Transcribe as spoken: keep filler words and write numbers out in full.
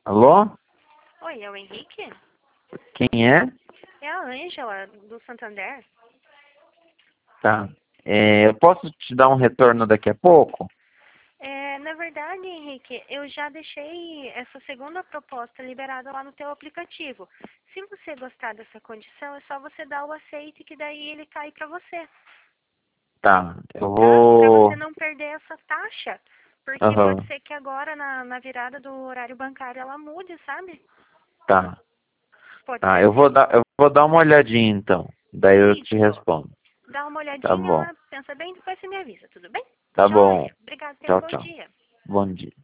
Alô? Oi, é o Henrique? Quem é? É a Ângela, do Santander. Tá. É, eu posso te dar um retorno daqui a pouco? É, na verdade, Henrique, eu já deixei essa segunda proposta liberada lá no teu aplicativo. Se você gostar dessa condição, é só você dar o aceite que daí ele cai para você, Tá. Eu tá? Para você vou. não perder essa taxa, porque pode Aham. ser que agora na, na virada do horário bancário ela mude, sabe? Tá. Pode Tá. ser? Eu vou dar, eu vou dar uma olhadinha então. Daí eu te Isso. respondo. Dá uma Tá olhadinha bom. lá, pensa bem, depois você me avisa, tudo bem? Tá bom. Joia. Obrigada, tenha um Tchau, bom tchau. dia. Bom dia.